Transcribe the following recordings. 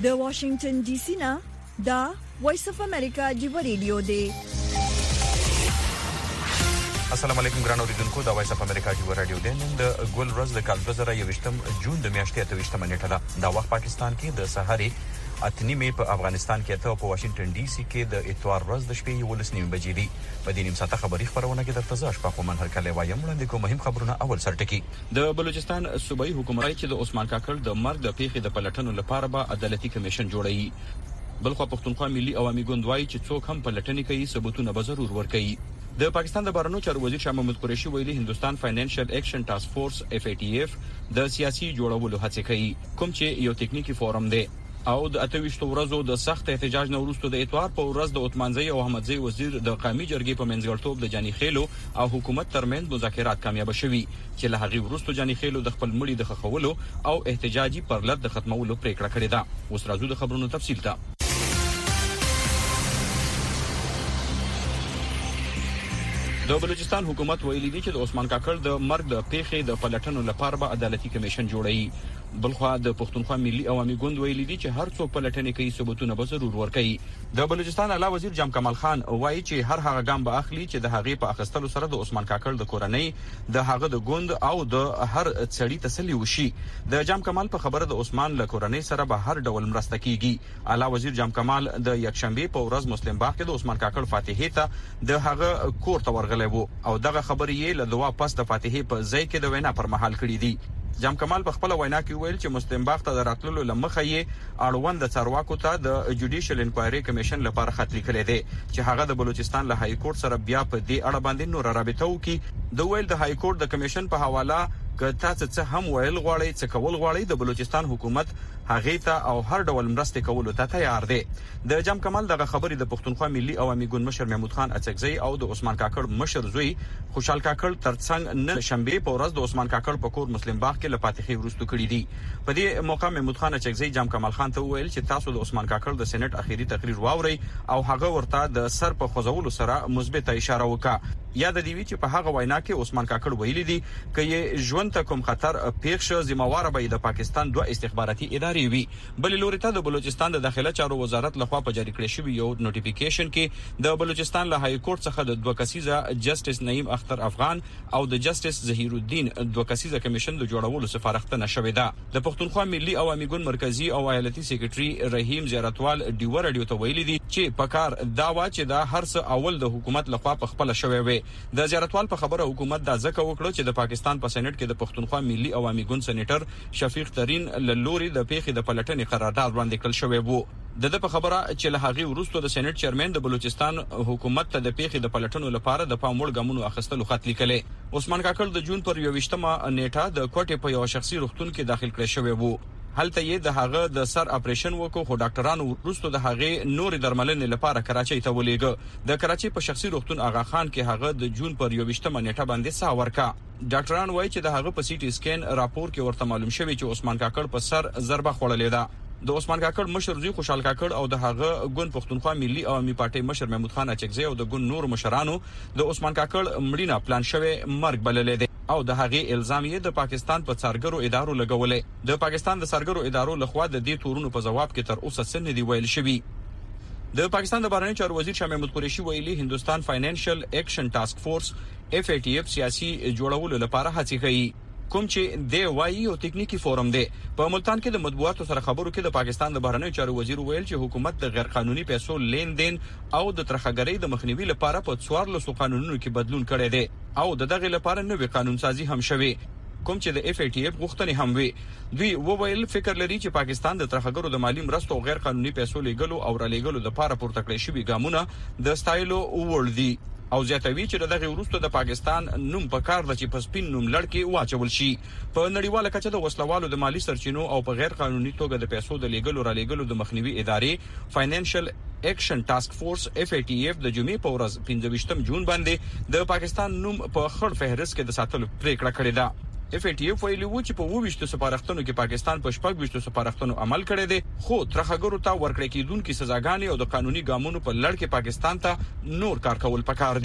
د واشنگټن ډي سي نه دا وایس اف امریکا جوړ ریډیو دی. السلام علیکم ګران اوریدونکو، دا وایس اف امریکا جوړ رادیو دی. نن د ګل ورځ د کال 2021 جون د میاشتې 28 نیټه ده. دا وخت پاکستان کې د سحرې 8:30 په افغانستان کې ته په واشنگټن ډي سي کې د اتوار ورځ د شپې 11:30 بجې دي. په دې نیم ساعته خبري خبرونه کې درته ځه شپه کومن هر کله وایم وړاندې کوم مهم خبرونه. اول سرټکی د بلوچستان صوبایي حکومت چې د عثمان کاکړ د مرګ د پیښې د پلټنو لپاره به عدالتي کمیشن جوړوي. بلخو پښتونخوا ملي عوامي ګوند وایي چې څوک هم پلټنې کوي ثبوتونه به ضرور ورکړي. د پاکستان د بهرنیو چارو وزیر شاه محمود قریشي ویلي هندستان فاینانشل ایکشن ټاسک فورس FATF د سیاسي جوړولو هڅه کوي، کوم چې یو ټکنیکی فورم دی. او د 28 ورځو د سخت احتجاج نه وروسته د اتوار په ورځ د عثمانزی او احمدزی وزیر د قومي جرګې په منځګړیتوب د جاني خېلو او حکومت ترمنځ مذاکرات کامیاب شوي چې له هغې وروسته جاني خېلو د خپل مړي د خښولو او احتجاجي پرلط د ختمولو پریکړه کړې ده. اوس راځو د خبرونو تفصیل ته. د بلوچستان حکومت ویلي دی چې د عثمان کاکړ د مرګ د پیښې د پلټنو لپاره به عدالتي کمیشن جوړوي. بلخو د پښتونخوا ملي عوامي ګوند ویلي دی چې هر څوک پلټنې کوي ثبوتونه به ضرور ورکړي. د بلوچستان اعلی وزیر جام کمال خان وایي چې هر هغه ګام به اخلي چې د هغې په اخیستلو سره د عثمان کاکړ د کورنۍ د هغه د ګوند او د هر سړي تسلي وشي. د جام کمال په خبره د عثمان له کورنۍ سره به هر ډول مرسته کیږي. اعلی وزیر جام کمال د یکشنبه په ورځ مسلم باغ کې د عثمان کاکړ فاتحې ته د هغه کور ته ورغلی وو او دغه خبرې یې له دوا پس د فاتحې په ځای کې د وینا پر مهال کړې دي. جام کمال په خپل وینا کې ویل چې مسلم باغ ته راتللو لمخه یې اړوند څارواکو ته د جوډیشل انکوایري کمیشن لپاره خط لیکلی دی چې هغه د بلوچستان له های کورټ سره بیا په دې اړه باندې نور رابطه وکړي. د ویل د های کورټ د کمیشن په حواله که تاسو څه هم ویل غواړئ څه کول غواړئ د بلوچستان حکومت هغه ته او هر ډول مرسته کولو ته تیار دی. د جام کمال دغه خبرې د پښتونخوا ملي عوامي ګوند مشر محمود خان اڅکزی او د عثمان کاکړ مشر زوی خوشحال کاکړ ترڅنګ نن شنبه په ورځ د عثمان کاکړ په کور مسلم باغ کې لپاتخي ورستو کړی دي. په دې موقع محمود خان اڅکزی جام کمال خان ته ویل چې تاسو د عثمان کاکړ د سېنات اخیری تقریر واورئ او هغه ورته د سر په خوځولو سره مثبت اشاره وکړه. یاد دی چې په هغه وینا کې عثمان کاکړ ویلي دي چې ژوند ته کوم خطر پیښ شو ذمہوار به د پاکستان دوه استخباراتي ادارې وي. بل لوري ته د بلوچستان د داخله چارو وزارت لخوا په جاری کړی شوی یو نوټیفیکیشن کې د بلوچستان له های کورټ څخه د دوه کسیزه جسټس نعیم اختر افغان او د جسټس ظهیر الدین دوه کسیزه کمیشن د جوړولو سفارښتنه شوې ده. د پښتونخوا ملي عوامي ګوند مرکزی او ایالتي سیکریټري رحیم زیارتوال ډیور رادیو ته ویلي دي چې پکار دا وا چې دا هر څه اول د حکومت لخوا په خپل شوی وي. د زیارتوال په خبره حکومت دا ځکه وکړو چې د پاکستان په سېنات کې د پښتونخوا ملي عوامي ګوند سېنیټر شفیق ترین لوري د پیښې د پلټنې قرارداد وړاندې کړل شوی وو. د په خبره چې له هغې وروسته د سېنات چیرمن د بلوچستان حکومت ته د پیښې د پلټنو لپاره د پام وړ ګامونو اخیستلو خط لیکلی. عثمان کاکړ د جون پر 21 نیټه د کوټې په یو شخصي روغتون کې داخل کړی شوی وو. هلته یې د هغه د سر اپریشن وکړو خو ډاکټرانو وروسته د هغې نور درملنې لپاره کراچۍ ته ولېږه. د کراچۍ په شخصي روغتون آغا خان کې هغه د جون پر 21 نیټه باندې ساه ورکړه. ډاکټران وایي چې د هغه په سي ټي سکین راپور کې ورته معلوم شوی چې عثمان کاکړ په سر ضربه خوړلې ده. د عثمان کاکړ مشر زوی خوشحال کاکړ او د هغه ګوند پښتونخوا ملي عوامي پارټي مشر محمود خان اڅکزی او د ګوند نور مشرانو د عثمان کاکړ مړینه پلان شوی مرګ بللې ده او د هغې الزام یې د پاکستان په څارګرو ادارو لګولې. د پاکستان د څارګرو ادارو لخوا د دې تورونو په جواب کې تر اوسه څه نه دی ویل شوی. د پاکستان د بهرنیو چارو وزیر شاه محمود قریشي ویلي هندستان فاینانشل ایکشن ټاسک فورس FATF سیاسي جوړولو لپاره هڅې کوي، کوم چې دی وایي یو ټکنیکی فورم دی. په ملتان کې د مطبوعاتو سره خبرو کې د پاکستان د بهرنیو چارو وزیر ویل چې حکومت د غیر قانوني پیسو لین دین او د ترخګرۍ د مخنیوي لپاره په 14 قانونونو کې بدلون کړی دی او د دغه لپاره نوې قانون سازي هم شوی کوم چې د FATF غوښتنې هم وي. دوی وویل فکر لري چې پاکستان د ترخګرو د مالی مرستو او غیر قانوني پیسو لیږلو او را لیږلو لپاره پورته کړی شوی ګامونه د ستایلو وړ دي او زیاتوي چې دغه وروسته د پاکستان نوم په کار د چې په سپین نوم لړکې واچول شي. په نړیواله کچه د وسلوالو د مالی سرچینو او په غیر قانوني توګه د پیسو د لیږلو را لیږلو د مخنیوي ادارې فاینانشل ایکشن ټاسک فورس FATF د جمعې په ورځ 15 جون باندې د پاکستان نوم په خړ فهرست کې د ساتلو پریکړه کړې ده. FATF ویلي و چې په 22 سفارښتونو کې پاکستان په 26 سفارښتونو عمل کړی دی خو ترخګرو ته ورکړې کېدونکې سزاګانې او د قانوني ګامونو په لړ کې پاکستان ته نور کار کول پکار دي.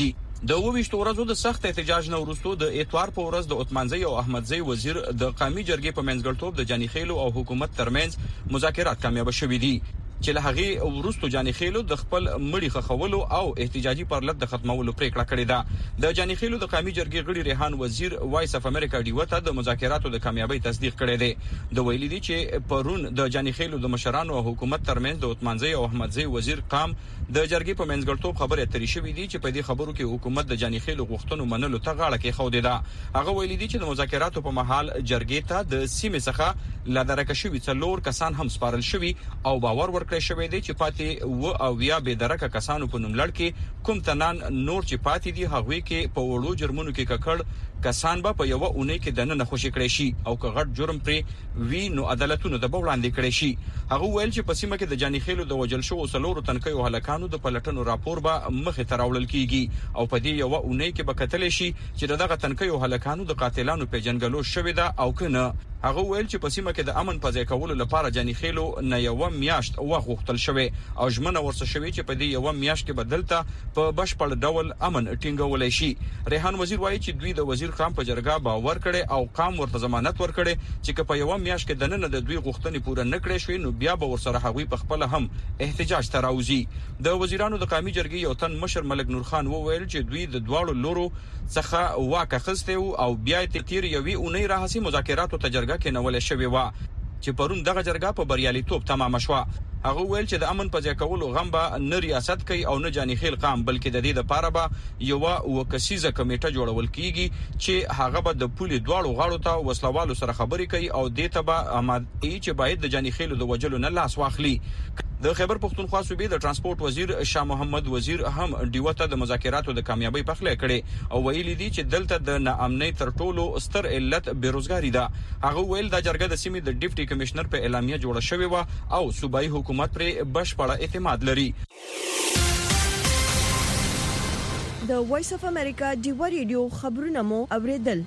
د 28 ورځو د سخت احتجاج نه وروسته د اتوار په ورځ د عثمانزی او احمدزی وزیر د قومي جرګې په منځګړیتوب د جاني خیلو او حکومت ترمنځ مذاکرات کامیاب شوې دي چې له هغه ورستو جاني خیلو د خپل مړی خخولو او احتجاجي پرلط د ختمولو پریکړه کړې ده د جاني خیلو د قومي جرګې غړي ریحان وزیر وایس اف امریکا ډیوته د مذاکراتو د کامیابی تصدیق کړی دی د ویلي دي چې پرون د جاني خیلو د مشرانو او حکومت ترمنځ د عثمانزی او احمدزی وزیر قام د جرګې په منځګړیتوب خبرې اترې شوې دي چې په دې خبرو کې حکومت د جاني خیلو غوښتنو منلو ته غاړه کې خوده ده هغه ویلي دي چې د مذاکراتو په محل جرګې ته د سیمې څخه لادرکه شوی څلور کسان هم سپارل شوی او باور ورکړی شوی دی چې و او بیا به درکه کسانو په نوم لړ کې کوم تنان نور چې پاتې دي هغوی کې په وړو جرمونو کې ککړ کسان به په یو اونۍ کې دنه خوشی کړي شي او که غټ جرم پر وی نو عدالتونو د وړاندې کړي شي هغه ویل چې په سیمه کې د جاني خیلو د وجل شو سلورو تنکیو هلاکانو د پلټنو راپور به مخه تراولل کیږي او په دې یو اونۍ کې به کتل شي چې دغه تنکیو هلاکانو د قاتلانو په جنګلو شوې ده او کنه هغه ویل چې په سیمه کې د امن په ځای کولو لپاره جاني خیلو نه یو میاشت وخت غوښتل شوی او ژمنه ورسره شوی چې په دې یو میاشت کې بدلته په بشپړ ډول امن ټینګولای شي ریحان وزیر وایي چې دوی د وزیر قام په جرګه باور کړي او قام ورته ضمانت ورکړي چې په یو میاشت کې دنه د دوی غوښتنې پوره نکړي شوی نو بیا به ورسره هغوی په خپل هم احتجاج تراوزي د وزیرانو د قومي جرګې یو تن مشر ملک نور خان وویل چې دوی د دواړو لورو څخه واکه خسته او بیا تیر یوې اونۍ راهسي مذاکراتو ته جرګه کې نولې شوی و چې پرون دغه جرګه په بریالیتوب تمام شوه هغه ویل چې د امن په ځای کولو غم به نه ریاست کوي او نه جاني خیل قام بلکې د دې لپاره به یو وکسیزه کمیټه جوړول کیږي چې هغه به د پولي دواړو غاړو ته وسلوالو سره خبرې کوي او دې ته به آماده چې باید د جاني خیلو د وجلو نه لاس واخلي د خیبر پختونخوا صوبې د ترانسپورت وزیر شاه محمد وزیر هم ډیوته د مذاکراتو د کامیابی په خله کړي او ویلي دي چې دلته د ناامنۍ تر ټولو ستر علت بیروزګاری ده هغه ویل د جرګه د سیمې د ډیپټي کمشنر په اعلامیه جوړه شوې و او صوبایي حکومت پر بشپړه اعتماد لري د وایس اف امریکا ډیو ریډیو خبرونه مو اوریدل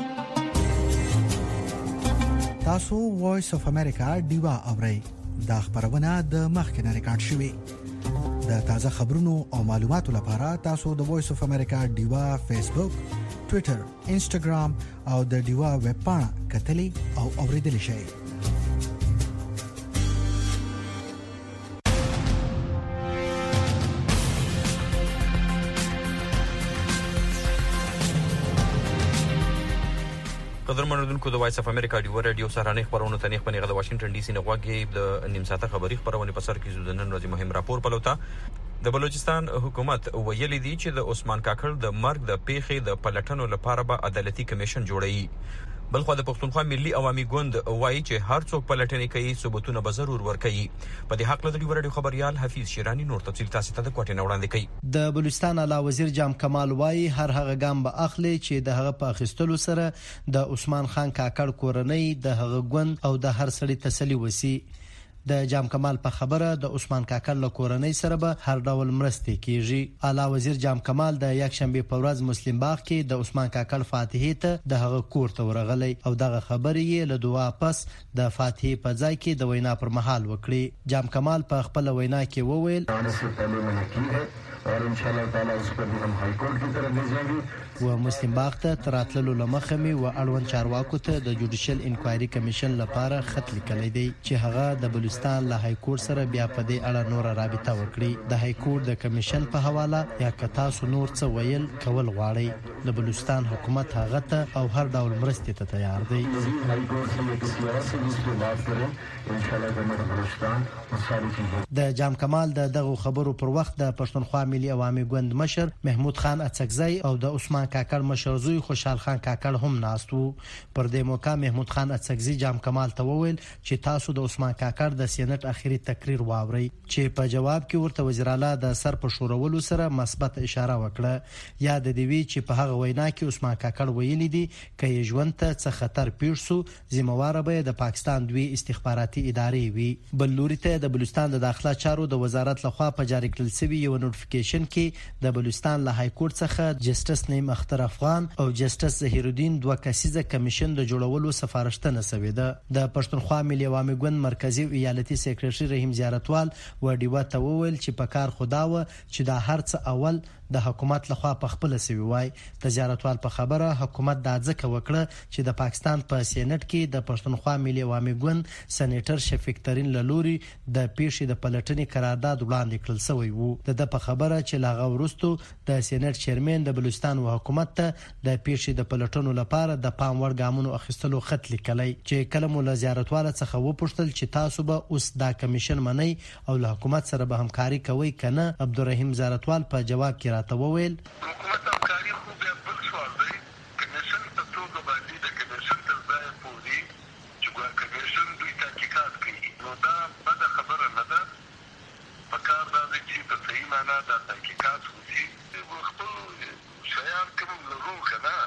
تاسو وایس اف امریکا ډیو اورئ دا خبرونه د مخکنه ریکارډ شوې د تازه خبرونو او معلوماتو لپاره تاسو د وایس اف امریکا ډیو فیسبوک ټوئیټر انسټاګرام او د ډیو ویب پاڼه کتلی او اوریدل شئ قدرمنونکو د وایس اف امریکا ډیو رادیو سره خبرونه تنیخ پنیغه د واشنگټن ډي سي نه غواګي د نیم ساعته خبري خبرونه په سر کې زودنن ورځې مهم راپور پلوتا د بلوچستان حکومت ویلي دی چې د عثمان کاکړ د مرګ د پیښې د پلټنو لپاره به عدالتي کمیشن جوړوي بلخو د پښتونخوا ملي عوامي ګوند وایي چې هر څوک پلټنې کوي ثبوتونه به ضرور ورکړي په دې حق له ډیو رادیو خبريال حفیظ شیرانی نور تفصیل تاسو ته د کوټې وړاندې کوي د بلوچستان اعلی وزیر جام کمال وایي هر هغه ګام به اخلي چې د هغه په اخیستلو سره د عثمان خان کاکړ کورنۍ د هغه ګوند او د هر سړي تسلی وسی د جام کمال په خبره د عثمان کاکړ له کورنۍ سره به هر ډول مرستې کیږي اعلی وزیر جام کمال د یک شنبه په ورځ مسلم باغ کې د عثمان کاکړ فاتحه ته د هغه کور ته ورغلی او دغه خبرې یې له دعا پس د فاتحه په ځای کې د وینا پر مهال وکړي جام کمال په خپل وینا کې وویل और इंशाल्लाह ताला उस पर भी हम हाई कोर्ट की तरफ भेजेंगे و مسلم باغ ته تراتللو لمخه می و اړوند چارواکو ته د جوډیشل انکوایري کمیشن لپاره خط لیکلی دی چې هغه د بلوچستان له های کورټ سره بیا په دې اړه نور رابطه وکړي د های کورټ د کمیشن په حواله یا کتا سو نور څه ویل کول غواړي د بلوچستان حکومت هغه ته او هر ډول مرستې ته تیار دی हाई कोर्ट से ये किसी और से भी इसको बात करें इंशाल्लाह जमहूरियत बलूचिस्तान वो सारी चीजें د جام کمال دغه خبرو پر وخت د پښتونخوا ملي عوامي ګوند مشر محمود خان اڅکزی او د عثمان کاکړ مشر زوی خوشحال خان کاکړ هم ناست وو پر دې موقع محمود خان اڅکزی جام کمال ته وویل چې تاسو د عثمان کاکړ د سینټ اخیری تقریر واوري چې په جواب کې ورته وزیر اعلی د سر په شورولو سره مثبت اشاره وکړه یا د دوی چې په هغه وینا کې عثمان کاکړ ویلي دي چې ژوند ته څه خطر پیښ شو ذمہوار به د پاکستان دوی استخباراتي ادارې وي بل لوري ته د بلوچستان د داخله چارو د وزارت لخوا په جاری کړل شوی یو نوټیفیکیشن کې د بلوچستان له های کورټ څخه جسټس نیم اختر افغان او جسټس ظهیر الدین دوه کسیزه کمیشن د جوړولو سفارشتنه شوې ده د پښتونخوا ملي عوامي ګوند مرکزی ایالتي سیکریټري رحیم زیارتوال و ډیوه ته وویل چې په کار خداوه چې دا هرڅ اول د حکومت لخوا په خپل سوي وای. د زیارتوال په خبره حکومت دا ځکه وکړه چې د پاکستان په سېنات کې د پښتونخوا ملي عوامي ګوند سېنیټر شفیق ترین لوري د پیښې د پلټنې قرارداد وړاندې کړل شوی وو. د په خبره چې لاغه ورستو د سېنات چیرمن د بلوچستان حکومت ته د پیښې د پلټنو لپاره د پام وړ ګامونو اخیستلو خط لیکلی چې کله مو له زیارتوال څخه وپوښتل چې تاسو به اوس دا کمیشن منئ او له حکومت سره به همکاري کوئ کنه. عبدالرحیم زیارتوال په جواب کې راته وویل حکومت همکاري خو بیا بل سوال دی. کمیشن په توګه باندې د کمیشن تر ځایه پورې چې ګویا کمیشن دوی تحقیقات کوي نو دا بده خبره نه ده. پکار دا دی چې په صحیح معنا دا تحقیقات وشي. خپل شیان کوم لرو که نه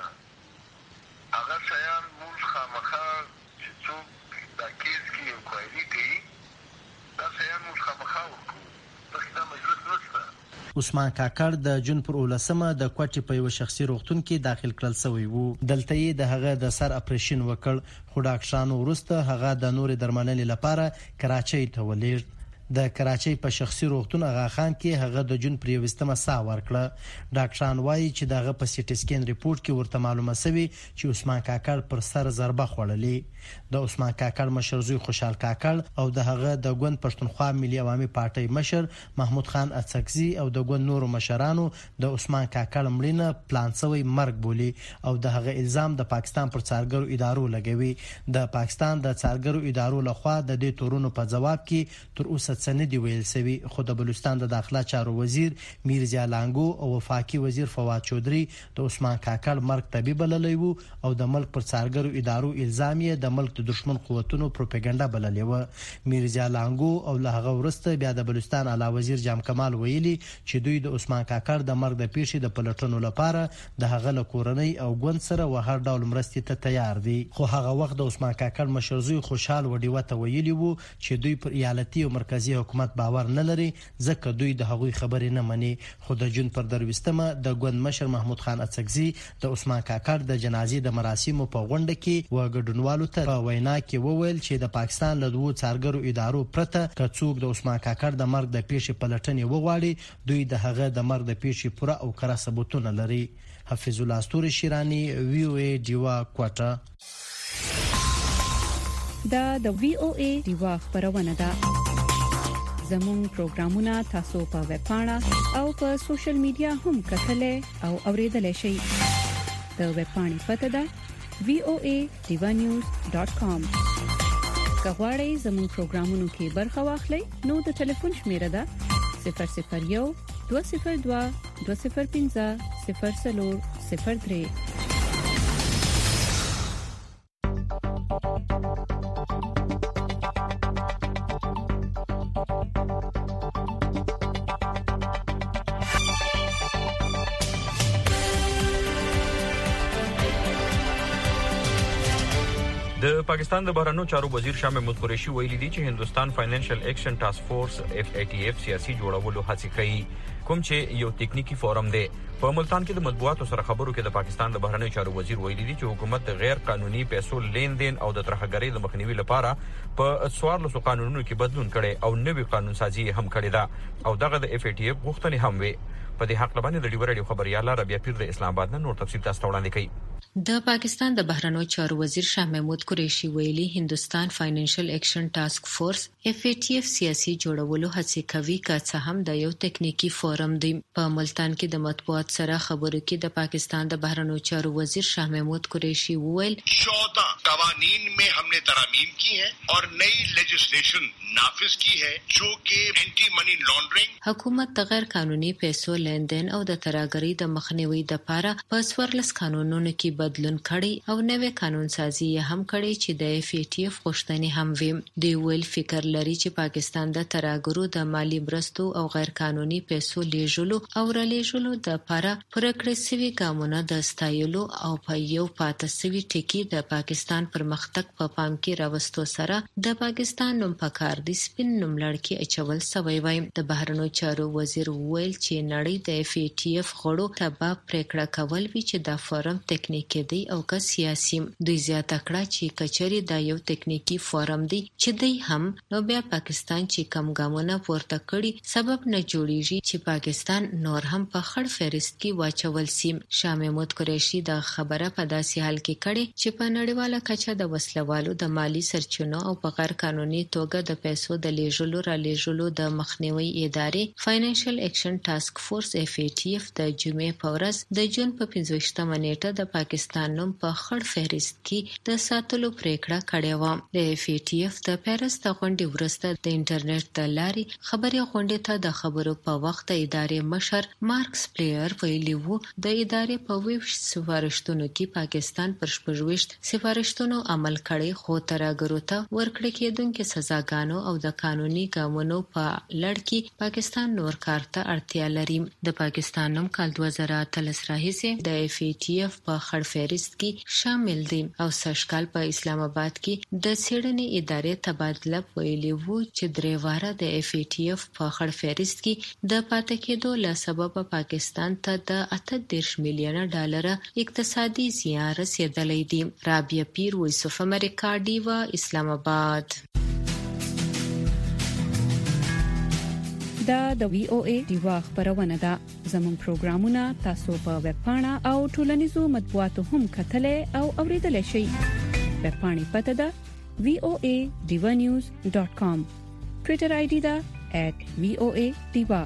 هغه شیان موږ خامخا چې څوک دا کیس کې انکوایري کوي دا شیان موږ خامخا وکړو. داسې دا مجلس نشته. عثمان کاکړ د جون پر 18 د کوټې په یو شخصي روغتون کې داخل کړل شوی وو. دلته یې د هغه د سر اپریشن وکړ خو ډاکټرانو وروسته هغه د نور درملنې لپاره کراچۍ ته ولېږد. د کراچۍ په شخصي روغتون اغا خان کې هغه د جون پر 20 ساه ورکړه. ډاکټران وایي چې دغه په سي ټي سکین ریپورت کې ورته معلومه شوی چې عثمان کاکړ پر سر ضربه خوړلې. د عثمان کاکړ مشر زوی خوشحال کاکړ او د هغه د ګوند پښتونخوا ملي عوامي پارټۍ مشر محمود خان اڅکزي او د ګوند نورو مشرانو د عثمان کاکړ مړینه پلان شوی مرګ بولي او د هغه الزام د پاکستان پر څارګرو ادارو لګوي. د پاکستان د څارګرو ادارو لخوا د دې تورونو په جواب کې تر اوسه څه نه دی ویل شوی. خو د بلوچستان د داخله چارو وزیر میرزا لانګو او وفاقي وزیر فواد چودري د عثمان کاکړ مرګ طبيب بللی وو او د ملک پر څارګرو ادارو الزام یې د ملک د دشمن قوتونو پروپاګاندا بللی و. میرزا لانګو او له هغه وروسته بیا د بلوچستان اعلی وزیر جام کمال ویلي چې دوی د عثمان کاکړ د مرګ د پیښې د پلټنو لپاره د هغه له کورنۍ او ګوند سره و هر ډول مرستې ته تیار دي. خو هغه وخت د عثمان کاکړ مشر زوی خوشحال وډیوه ته ویلي وو چې دوی پر ایالتي او مرکزی حکومت باور نه لري ځکه دوی د هغوی خبرې نه مني. خو د جون پر 20 د ګوند مشر محمود خان اڅکزي د عثمان کاکړ د جنازې د مراسمو په غونډه کې و ګډونوالو ته په وینا کې وویل چې د پاکستان له دوه څارګرو ادارو پرته که څوک د عثمان کاکړ د مرګ د پیښې پلټنې وغواړي دوی د هغه د مرګ د پیښې پوره او کره ثبوتونه لري. حفیظ الله استوري شیرانی وی او ای دیوا کوټه. دا د وی او ای دیوا خبرونه ده. زموږ پروګرامونه تاسو په ویب پاڼه او په سوشل میډیا هم کتلې او اوریدلې شئ. د ویب پاڼې پته ده voa.divanews.com. کغواړئ زموږ پروګرامونو کې برخه واخلئ نو د ټلیفون شمیره ده 001 202 205 0003. د پاکستان د بهرنیو چارو وزیر شاه محمود قریشي ویلي دی چې هندستان فاینانشل ایکشن ټاسک فورس FATF سیاسي جوړولو هڅه کوي کوم چې یو ټیکنیکی فورم دی. په ملتان کې د مطبوعاتو سره خبرو کې د پاکستان د بهرنیو چارو وزیر ویلي دی چې حکومت غیر قانوني پیسو لین دین او د ترهګرۍ د مخنیوي لپاره په 14 قانونونو کې بدلون کړي او نوې قانون سازي هم کړې ده او دغه د FATF غوښتنې هم وي. په دې حق باندې د ډیو رادیو خبريال ربيع پیر د اسلام آباد نور تفصیل تاسو وړاندې کوي. د پاکستان د بهرنیو چارو وزیر شاه محمود قریشي ویلي هندستان فاینانشل ایکشن ټاسک فورس FATF سیاسي جوړولو هڅه کوي که څه هم د یو ټیکنیکی فورم دی. په ملتان کې د مطبوعات سره خبرو کې د پاکستان د بهرنیو چارو وزیر شاه محمود قریشي وویل 14 قوانین में हमने तरमीम की है और नई लेजिस्लेशन नाफिज की है जो कि एंटी मनी लॉन्ड्रिंग حکومت د غیر قانوني پیسو لیندین او د ترهګرۍ د مخنیوي لپاره په 14 قانونونو کې بدلون کړي او نوې قانون سازي هم کړي چې د FATF غوښتنې هم وي. دی ویل فکر لري چې پاکستان د ترهګرو د مالی مرستو او غیر قانوني پیسو لیږلو او رالېږلو د لپاره پرکړې سوي ګامونه د ستایلو او په یو پاتې سوي ټکی د پاکستان پرمختګ په پام کې راوستو سره د پاکستان نوم پکار د سپین نوملړ کې اچول سوی وای. د بهرنیو چارو وزیر ویل چې نړۍ د FATF غړو ته به پریکړه کول وی چې د فورم ټیکنیکی کېدی او که سیاسي. دوی زیاته کړه چې کچري دا یو تکنیکی فورم دی چې دوی هم نو بیا پاکستان چې کم ګامونه پورته کړي سبب نه جوړیږي چې پاکستان نور هم په خړ فهرست کې واچول سي. شاه محمود قریشي دا خبره په داسې حال کې کړي چې په نړیواله کچه د وسلوالو د مالی سرچینو او په غیر قانوني توګه د پیسو د لیږلو را لیږلو د مخنیوي ادارې فاینانشل اکشن ټاسک فورس FATF د جمعې په ورځ د جون په 15مه نیټه د پاکستان نوم په خړ فهرست کې د ساتلو پریکړه کړې و. د FATF د پیرس د غونډې وروسته د انټرنیټ د لارې خبري غونډې ته د خبرو په وخت د ادارې مشر مارکس پلیر ویلي وو د ادارې په 20 سفارشتونو کې پاکستان پر 26 سفارشتونو عمل کړی خو ترګرو ته ورکړې کېدونکې سزاګانو او د قانوني ګامونو په لړ کې پاکستان نور کار ته اړتیا لري. د پاکستان نوم کال 2013 راهیسې د FATF په خړ فهرست کې شامل دي او سږکال په اسلام آباد کې د څېړنې ادارې تبادله ویلي وو چې درې واره د FATF په خړ فهرست کې د پاتې کېدو له سببه پاکستان ته د 38 میلیونه ډالر اقتصادي زیان رسیدلی دی. رابعه پیر، وایس اف امریکا، ډیوا، اسلام آباد. دا د VOA ډیوا خبرونه ده. زموږ پروګرامونه تاسو په ویب پاڼه او ټولنیزو مطبوعاتو هم کتلای او اوریدلای شئ. ویب پاڼې پته ده voadewanews.com. ټوئیټر آی ډي ده @voadewa.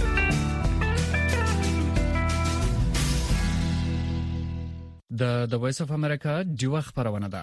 د وایس اف امریکا ډیوا خبرونه ده.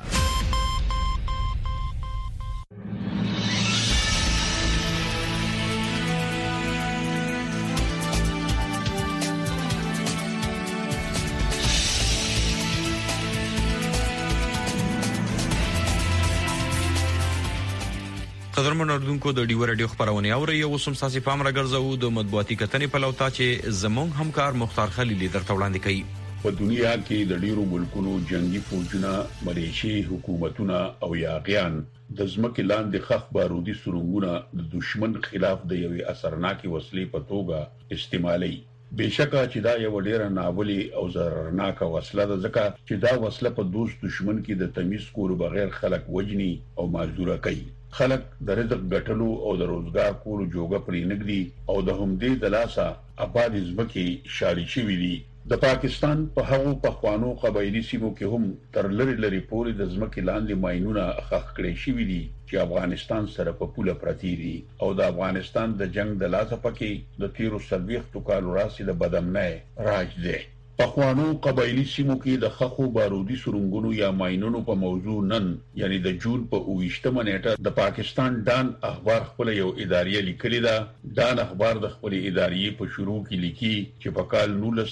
قدرمن اردوونکو د ډیو رادیو خبرونه اوري او سم ساسي پام راګرځو د مطبوعاتي کتنې په لوتا چې زمونږ همکار مختار خلیلی درته وړاندې کوي. په دنیا کې د ډیرو ملکونو جنگي فوجونه، ملیشي حکومتونه او یاغیان د ځمکې لاندې خخ بارودي سرنګونه د دشمن خلاف د یوې اثرناکې وسلې په توګه استعمالي. بهشکه چې دا یو ډیره ناولي او ضررناکه وسله ده ځکه چې دا وسله په دوست دشمن کې د تمیز کولو بغیر خلک وجني او مازدوره کوي. خلک د رزق ګټلو او د روزګار کولو جوګه پرې نګدي او د همدې د لاسه آباد ځمکې شالي شوي دي. د پاکستان په هغو پخوانو قبایلی سیمو کې هم تر لري پورې د ځمکې لاندې ماینونه ښخ کړي شوي دي چې افغانستان سره په پوله پرتی دي او د افغانستان د جنگ د لاسه پکې د 13 کالو راسي د بدامنۍ راج دی. پخوانو قبایلی سیمو کې د خخو بارودي سرنګونو یا ماینونو په موضوع نن یعنی د جون په 28مه نیټه د پاکستان ډان اخبار خپل یو اداریه لیکلی ده. ډان اخبار د خپل اداریه په شروع کې لیکي چې په کال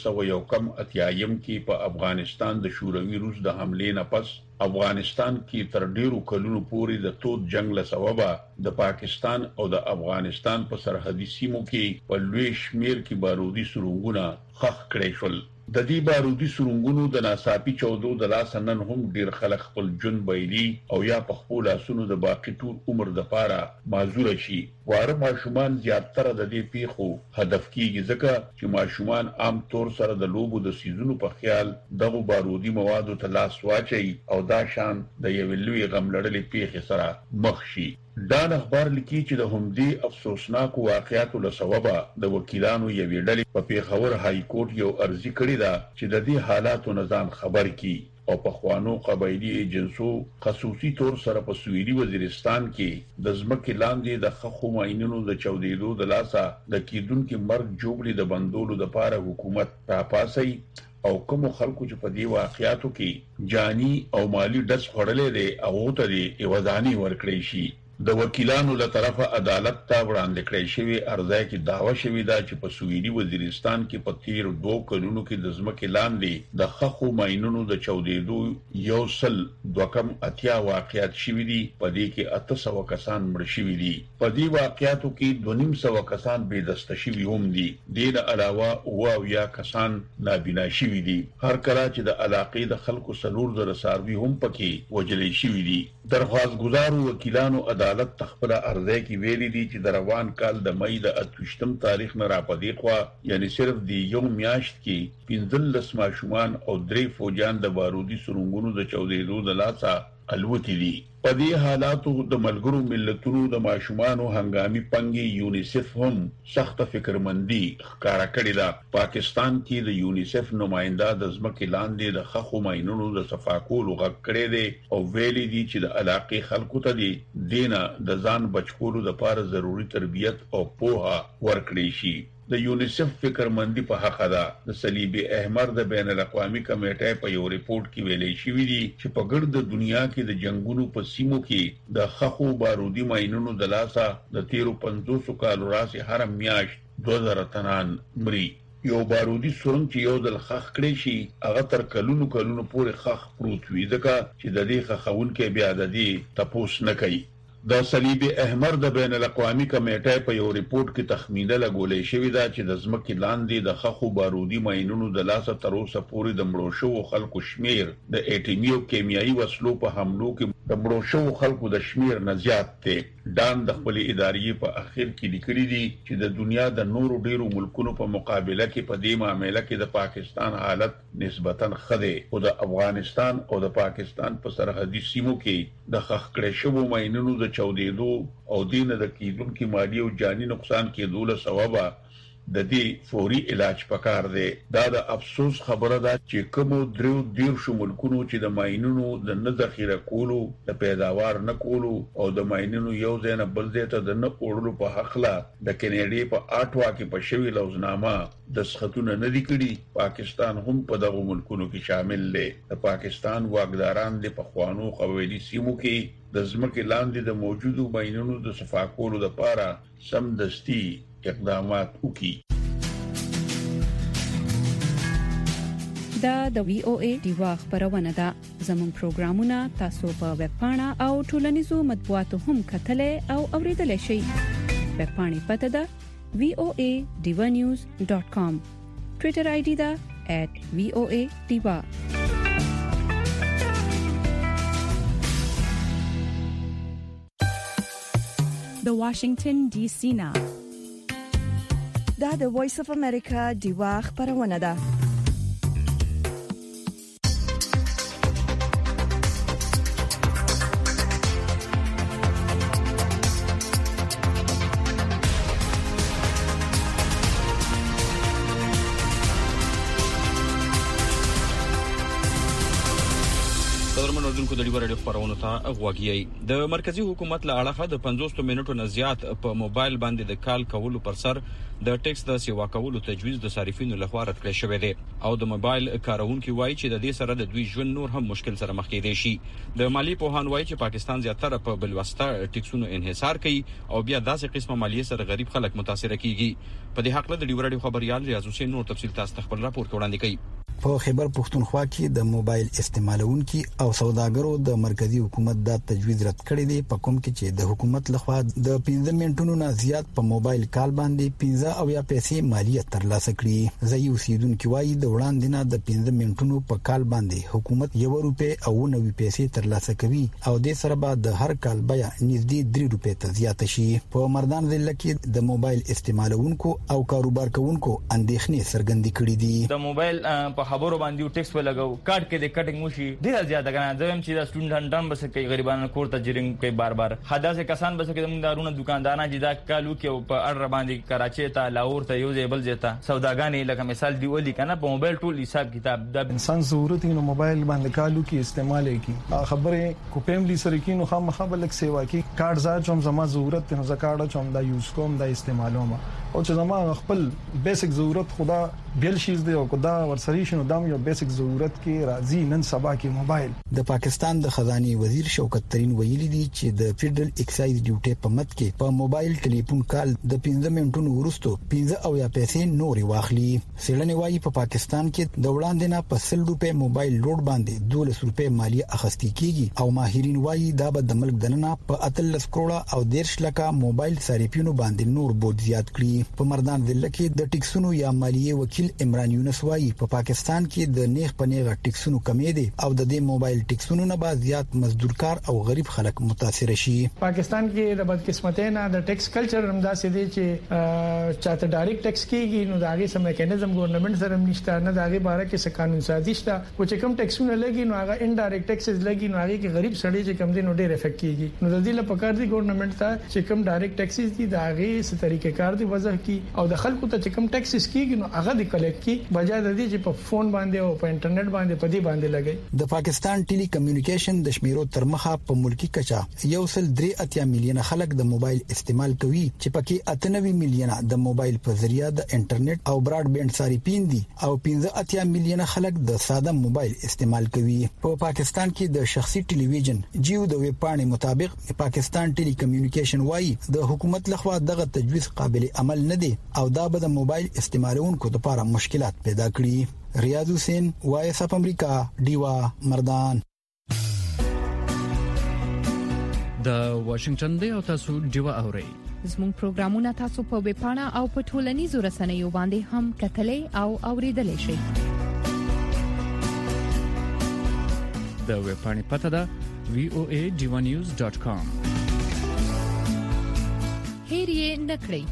1980 کې په افغانستان د شوروي روس د حملې نه پس افغانستان کې تر ډیرو کلونو پورې د تود جنگ له سببه د پاکستان او د افغانستان په سرحدي سیمو کې په لوی شمیر کې بارودي سرنګونه خخ کړي شول. د دې بارودي سرنګونو د ناڅاپي چودو د لاس نن هم ډیر خلک خپل جون بایلي او یا په خپل لاسونو د باقی ټول عمر د پاره معذور شي. واره ماشومان زیاتره د دې پیښو هدف کیږي ځکه چې ماشومان عام طور سره د لوبو د سیزونو په خیال دغه بارودي موادو ته لاس واچي او دا شان د یو لوی غم لړلې پیښې سره مخ شي. ډان اخبار لیکي چې د همدې افسوسناک واقعاتو له سببه د وکیلانو یوې ډلې په پیښور های کورټ یو ارزي کړې ده چې د دې حالاتو نظام خبر کړي او په خوانو قبایلی ایجنسو خصوصي تور سره په سویلي وزیرستان کې د ځمکې لاندې د خخو ماینونو د چودېدو د لاسه د کیدونکو مرګ جوړې د بندولو لپاره حکومت راپاسي او کوم خلکو چې په دې واقعاتو کې جانی او مالی ډس خړلې دي او ته دې ایوازانی ورکړې شي. د وکیلانو له طرفه عدالت ته وړاندې کړی شوی ارزای کې داوا شوی دا چې په سویلي وزیرستان کې په 2 کلونو کې د ځمکې لاندې د خخو ماینونو د چودېدو 180 واقعات شوي دي. په دې کې 800 کسان مړ شوي دي. په دې واقعاتو کې 250 کسان بې دسته شوي هم دي. دې نه علاوه 20 کسان نابینا شوي دي. هر کله چې د علاقې د خلکو سلور د رساروي هم پکې وجلې شوي دي. درخواست گزارو وکیلانو عدالت تخپل ارزه کې ویلي دي چې د روان کال د مې د 28 تاریخ نه راپدې خو یعنی صرف د یو میاشت کې 15 ماشومان او 3 فوجان د بارودي سرنګونو د چودېدو د لاسه الوتي دي. په دې حالاتو د ملګرو ملتونو د ماشومانو هنګامي پنګي یونیسف هم سخت فکرمندي ښکارا کړې ده. پاکستان کې د یونیسف نمائنده د ځمکې لاندې د خخو ماینونو د صفاکولو غږ کړی دی او ویلي دي چې د علاقې خلکو ته دي دینه د ځان بچکولو لپاره ضروري تربیت او پوهه ورکړي شي. د یونیسف فکرمندي په حق ده. د صلیب احمر د بین الاقوامي کمیټې په یو ریپورت کې ویلي شوی دی چې په ګرد دنیا کې د جنگونو په سیمو کې د خخو بارودي ماینونو د لاسه د 1350 کالو راځي هر میاشت 2000 تنان مري. یو بارودي سرنګ چې یو د خخ کړي شي هغه تر کلونو پورې خخ پروت وي ځکه چې د دې خخون کې بیا د دې تپوس نه کوي. د صلیب احمر د بین الاقوامي کمیټې په یو ریپورت کې تخمینه لګولې شوې ده چې د ځمکې لاندې د خخو بارودي ماینونو د لاسه تر اوسه پورې د مړو شوو خلکو شمیر د اټومي او کیمیاوي وسلو په حملو کې د مړو شوو خلکو د شمیر نه زیات دی. ډان د خپل ادارې په اخر کې لیکلي دي چې د دنیا د نورو ډیرو ملکونو په مقابله کې په دې معاملې کې د پاکستان حالت نسبتاً ښه دی او د افغانستان او د پاکستان په سرحدي سیمو کې د خخ کړي شوو ماینونو د چودېدو او دینه د کیدونکو مالی او جاني نقصان کېدو له سببه د دې فوري علاج پکار دی. دا د افسوس خبره ده چې کوم درو شو ملکونو چې د ماینونو د نه ذخیره کولو د پیداوار نه کولو او د ماینونو یو ځای نه بل ځای ته د نه وړلو په حق لا د کینیډي په اټوا کې په شوی لوزنامه د سختونه نه دی کړی. پاکستان هم په دغه ملکونو کې شامل دی. د پاکستان واګداران د پخوانو قبایلی سیمو کې د ځمکې لاندې د موجودو ماینونو د صفاکولو لپاره سمدستي اقدامات وکړي. دا د وی او ای دیوا خبرونه ده. زموږ پروګرامونه تاسو په ویب پاڼه او ټولنیزو مطبوعاتو هم کتلې او اوریدلای شئ. ویب پاڼې پته ده voanews.com. ټوئیټر آی ډي ده @voadiva. د واشنگټن ډي سي نه دا د وایس اف امریکا دیوا خبرونه ده. د ډیوه رادیو خبرونه ته غوږی. د مرکزی حکومت له اړخه د 50 منټو نه زیات په موبایل باندې د کال کولو پر سر د ټیکس د سیوا کولو تجویز د صارفینو لخوا رد کړی شوی دی او د موبایل کارونکو وایي چې د دې سره د دوی ژوند نور هم مشکل سره مخ کېدی شي. د مالی پوهان وایي چې پاکستان زیاتره په بلوسته ټیکسونو انحصار کوي او بیا داسې قسمه مالیه سره غریب خلک متاثر کیږي. په دې حق له ډیوه رادیو خبريال ریاض حسین نور تفصیل تاسو خپل راپور وړاندې کوي. په خیبر پښتونخوا کې د موبایل استعمالونکو او سوداګرو د مرکزی حکومت د تجویز رد کړی دی په کوم کې چې د حکومت لخوا د 15 منټونو نه زیات په موبایل کال باندې 15 او یا پیسې مالیه ترلاسه کړي. زئی اوسیدونکو وایي د وړاندې نه د 15 منټونو په کال باندې حکومت ₹1 او 90 پیسې ترلاسه کوي او د سره بعد د هر کال بیا نږدې ₹3 ته زیات شي. په مردان ضلع کې د موبایل استعمالونکو او کاروبار کوونکو اندېښنې څرګندې کړې دي. د موبایل په خبرو باندې ټیکس ولګاو کارت کې د کټینګ وشي ډیر زیاته کنه زم چې د سټوډنټان بس کوي غریبانو کور ته جرنګ کوي بار حدا کسان بس کوي زموږ دکانداران چې دا کالو کې په اړه باندې کراچي ته لاهور ته یو ځای بل ځای ته سوداګانې لکه مثال دی ولي کنه په موبایل ټول حساب کتاب د انسان ضرورت نو موبایل باندې کالو کې استعمال کی خبره کو فیملی سره کې نو خامخا بلک سیوا کی کارت زاد چوم زما ضرورت نه زکاړه چوم دا یوز کوم دا استعمالوم او چې زما خپل بیسیک ضرورت خدا بیل شیز دی او خدا ورسری شنو دام یو بیسیک ضرورت کې راځي نن سبا کې موبایل. د پاکستان د خزانه وزیر شوکت ترين ویلي دي چې د فدرل ایکسایز ډیوټي په مت کې په موبایل ټلیفون کال د 15 منټونو وروسته 15 او یا پیسې نوري واخلي. سیلنې وایي په پاکستان کې د وړاندې نه په ₹100 موبایل لوډ باندې ₹12 مالیه اخیستل کیږي او ماهرین وایي دا به د ملک دننه په 13 کروڑه او 10 لکه موبایل صارفینو باندې نور بوج زیات کړي. په مردان ضلع کې د ټیکسونو یا مالیه وکیل عمران یونس وایي په پاکستان کې د نیغ پنیغه ټیکسونو کمې دي او د دې موبایل ټیکسونو نه بعد زیات مزدورکار او غریب خلک متاثر شي. پاکستان کې د بدقسمتۍ نه د ټیکس کلچر هم داسې دی چې چاته ډایرکټ ټیکس کیږي نو داغه سم میکانیزم ګورنمنت سره نشته نه داغه باره کې څه قانون سازي شته او چې کوم ټیکسونه لګي نو هغه انډایرکټ ټیکسز لګي نو هغه کې غریب سړی چې کم دي نو ډېر افیکټ کیږي. نو د دې لپاره کار دی ګورنمنت ته چې کوم ډایرکټ ټیکسز دي داغه څه طریقې کار دی وضع کی او د خلکو ته چې کوم ټیکسز کیږي نو هغه د کلیکټ کی بجای د دې چې په فون باندې او په انټرنیټ باندې په دې باندې لګي. د پاکستان ټیلی کمیونیکیشن د شمیرو تر مخه په ملکی کچا 1.3 میلیون خلک د موبایل استعمال کوي چې پکې 98 میلیونه د موبایل په ذریعہ د انټرنیټ او براډ بینډ صارفین دي او 15 میلیونه خلک د ساده موبایل استعمال کوي. په پاکستان کې د شخصي ټلویزیون جیو د ویب پاڼې مطابق پاکستان ټیلی کمیونیکیشن وايي د حکومت لخوا دغه تجویز قابل عمل نه دي او دا به د موبایل استعمالونکو لپاره مشکلات پیدا کړي. ریاض حسین وایس اف امریکا دیوا مردان. د واشنگټن دی او تاسو دیوا اورئ. زموږ پروگرامونه تاسو په ویب پاڼه او په ټولنیزو رسنیو باندې هم کتلې او اوریدلې شئ. د ویب پاڼې پته ده voanews.com. هیر یې نکړئ.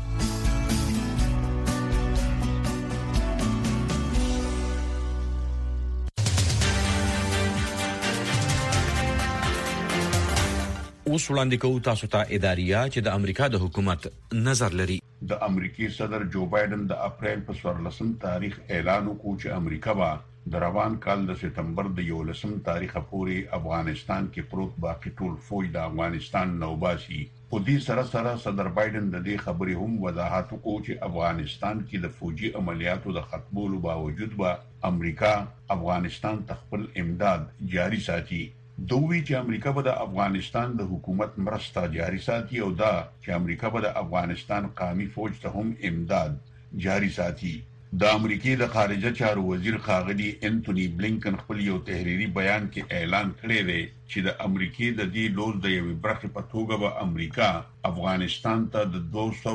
اوس وړاندې کوو تاسو ته اداریه چې د امریکا د حکومت نظر لري. د امریکای صدر جو بایدن د اپریل په 14 تاریخ اعلان وکړ چې امریکا به د روان کال د سپتمبر د 11 تاریخ پورې افغانستان کې پروت باقی ټول فوج د افغانستان نوباسي. په دې سره صدر بایدن د دې خبرې هم وضاحت وکړ چې افغانستان کې د فوجي عملیاتو د ختمولو باوجود به امریکا افغانستان ته خپل امداد جاری ساتي. دوی چې امریکا به د افغانستان د حکومت مرسته جاری ساتي او دا چې امریکا به د افغانستان قومي فوج ته هم امداد جاری ساتي. د امریکای د خارجه چارو وزیر ښاغلي انټونی بلینکن خپل یو تحریری بیان کې اعلان کړی دی چې د امریکای د دې لوز د یوې برخې په توګه به امریکا افغانستان ته د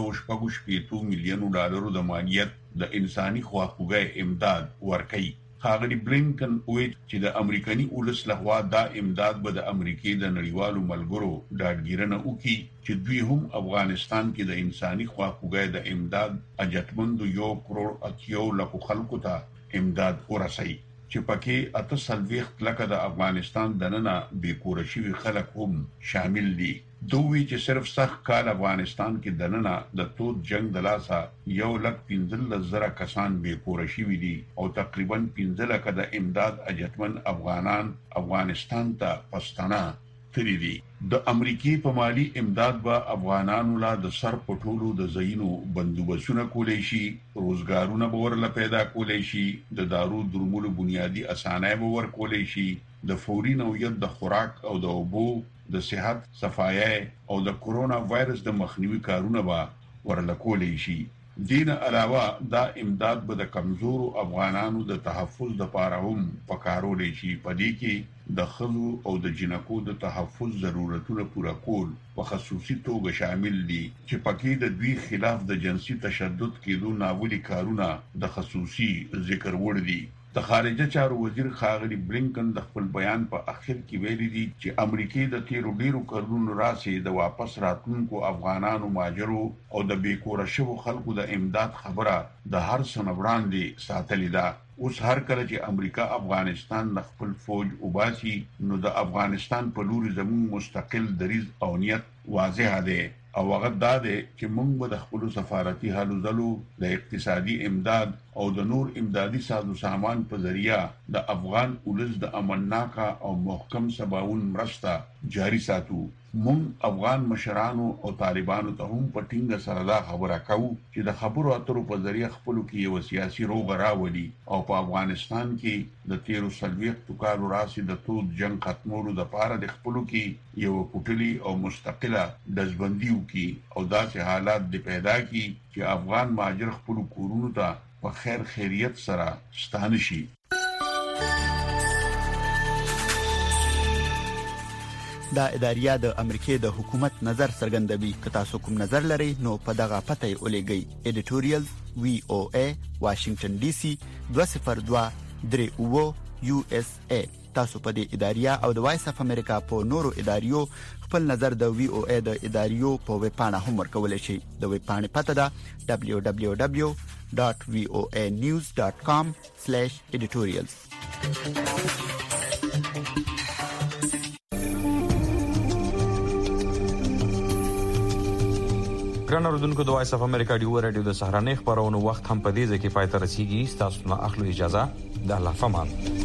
240 میلیون ډالرو د مالیت د انساني خواخوږۍ امداد ورکړي. ښاغلي بلینکن وایي چې د امریکایي اولس لخوا دا امداد به د امریکای د نړیوالو ملګرو ډاډګیرنه وکړي چې دوی هم افغانستان کې د انساني خواخوږۍ د امداد اجتمند 1.8 کروڑ خلکو ته امداد ورسوي چې پکې 8 لکه د افغانستان دننه بیکوره شوي خلک هم شامل دي. دوی چې صرف سخت کال افغانستان کې دننه د تود جنگ د لاسه 1,15,000 کسان بیکوره شوي دي او تقریبا 15 لکه د امداد اجتمن افغانان افغانستان ته پښتانه تللی دي. د امریکای په مالی امداد به افغانانو لا د سر پټولو د زینو بندوبستونه کولای شي، روزګارونه به ورله پیدا کولای شي، د دارو درملو بنیادی اسانۍ به ور کولای شي، د فوري نوعیت د خوراک او د اوبو د صحت صفایي او د کورونا وایرس د مخنیوي کارونه به ورله کولای شي. دین علاوه دا امداد به د کمزورو افغانانو د تحفظ لپاره هم پکارول شي. پدې کې د خلکو او د جنکو د تحفظ ضرورتونه پوره کول په خصوصي توګه شامل دي چې پکې د دوی خلاف د جنسي تشدد کېدو ناولي کارونه د خصوصي ذکر وړ دي. د خارجه چارو وزیر ښاغلي بلینکن د خپل بیان په اخر کې ویلي دي چې امریکای د تیرو ډیرو کارونو راسي د واپس راتلونکو افغانانو ماجرو او د بیکوره شوو خلکو د امداد خبره د هر څه نه وړاندې ساتلې ده. اوس هر کله چې امریکا افغانستان د خپل فوج وباسي نو د افغانستان په لور زموږ مستقل دریځ او نیت واضح دی او هغه دا دی چې موږ به د خپل سفارتي هلو ځلو د اقتصادي امداد او د نور امدادي سازو سامان په ذریعہ د افغان ولس د امنناکه او محکم سباون مرسته جاری ساتو. موږ افغان مشرانو او طالبانو ته هم په ټینګه سره دا خبره کوو چې د خبرو اترو په ذریعہ خپل کې یو سیاسي روغ راولي او په افغانستان کې د 13 کالو راسي د تود جنگ ختمولو د پاره د خپل کې یو پټلی او مستقله دزبندیو کې او داسې حالات د پیدا کی چې افغان ماجر خپل کورونو ته په خیر خیریت سره ستانه شي. دا اداریه د امریکای د حکومت نظر څرګندوي. که تاسو کوم نظر لرئ نو په دغه پته ولېږئ. editorial VOA Washington DC 202 USA. تاسو په دې اداریه او د وایس اف امریکا په نورو اداریو خپل نظر د VOA د اداریو په ویب پاڼه هم ورکولای شئ. د ویب پاڼې پته ده www.voanews.com/editorials. ګران اوردونکو د وایس اف امریکا ډیو رادیو د سهارنۍ خبرونو وخت هم په دې ځکه پای ته رسیدي. تاسو نه اخلو اجازه. د الله فمان.